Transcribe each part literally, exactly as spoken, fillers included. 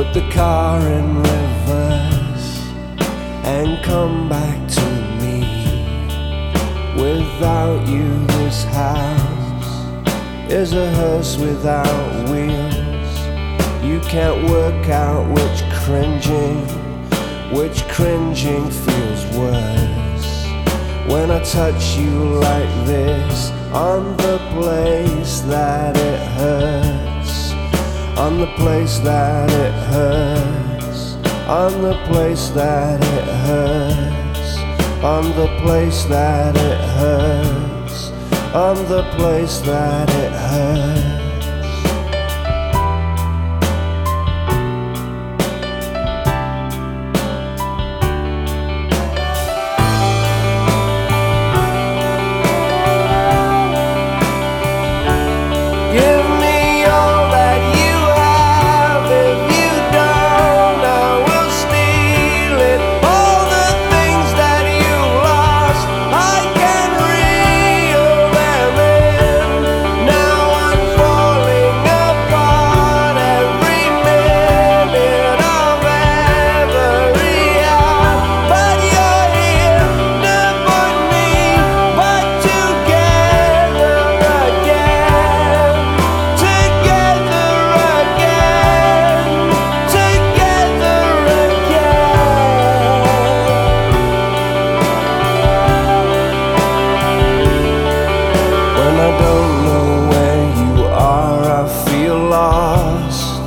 the car in reverse and come back to me. Without you, this house is a hearse without wheels. You can't work out which cringing, which cringing feels worse. When I touch you like this, on the place that it hurts, on the place that it hurts, on the place that it hurts, on the place that it hurts, on the place that it hurts. Give me all that you have. If you don't, I will steal it. All the things that you lost, I can reel them in. Now I'm falling apart every minute of every hour. But you're here to put me back together again. Together again, together again. When I don't know where you are, I feel lost.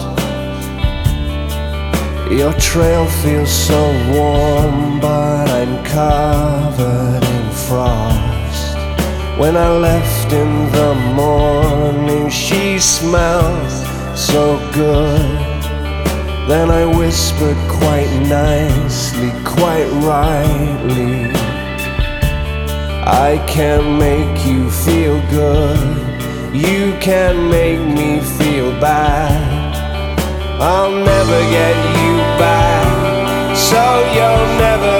Your trail feels so warm, but I'm covered in frost. When I left in the morning, she smelled so good. Then I whispered quite nicely, quite rightly, I can make you feel good, you can make me feel bad. I'll never get you back, so you'll never